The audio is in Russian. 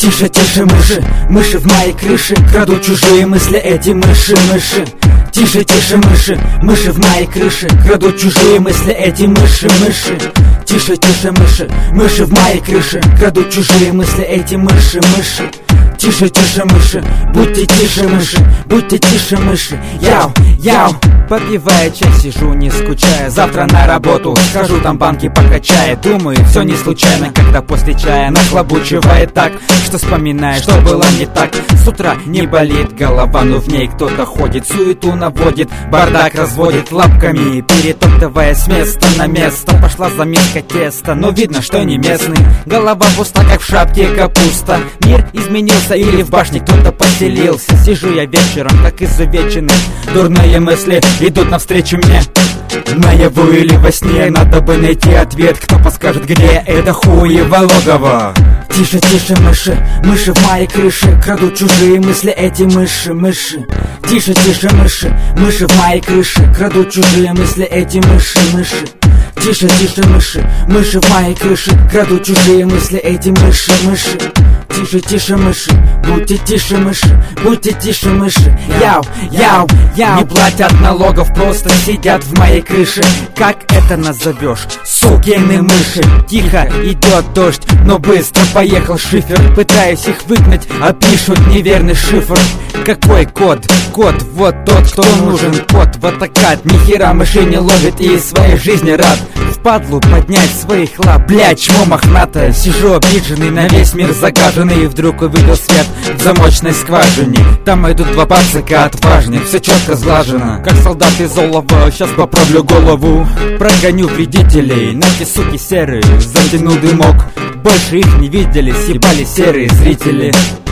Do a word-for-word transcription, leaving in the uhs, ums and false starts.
Тише, тише, мыши, мыши в моей крыше крадут чужие мысли эти мыши, мыши. Тише, тише, мыши, мыши в моей крыше крадут чужие мысли эти мыши, мыши. Тише, тише, мыши, мыши в моей крыше крадут чужие мысли эти мыши, мыши. Тише, тише, мыши, будьте тише, мыши, будьте тише, мыши. Яу, яу. Попивая чай, сижу не скучая. Завтра на работу схожу, там банки покачая. Думаю, все не случайно, когда после чая нахлобучивает так, что вспоминаю, что было не так. С утра не болит голова, но в ней кто-то ходит, суету наводит, бардак разводит лапками, перетоптывая с места на место. Пошла заминка теста, но видно, что не местный. Голова пуста, как в шапке капуста. Мир изменился или в башне кто-то поселился. Сижу я вечером, как изувеченный. Дурные мысли идут навстречу мне. Наяву или во сне надо бы найти ответ. Кто подскажет, где это хуево логово? Тише, тише, мыши, мыши в моей крыше крадут чужие мысли эти мыши, мыши. Тише, тише, мыши, мыши в моей крыше крадут чужие мысли эти мыши, мыши. Тише, тише, мыши, мыши в моей крыше крадут чужие мысли эти мыши, мыши. Тише, тише, мыши, будьте тише, мыши, будьте тише, мыши. Яу, яу, яу. Не платят налогов, просто сидят в моей крыше. Как это назовешь? Сукины мыши. Тихо идет дождь, но быстро поехал шифер. Пытаюсь их выгнать, а пишут неверный шифр. Какой код? Код, вот тот, кто нужен. Код, вот такая, нихера мыши не ловит и своей жизни рад. Впадлу поднять своих лап, блядь, чмо мохнатое. Сижу обиженный, на весь мир загаженный. И вдруг увидел свет в замочной скважине. Там идут два пацака отважных, все четко сглажено. Как солдат из олова, сейчас поправлю голову. Прогоню вредителей, на эти суки серые. Затянул дымок, больше их не видели, съебали серые зрители.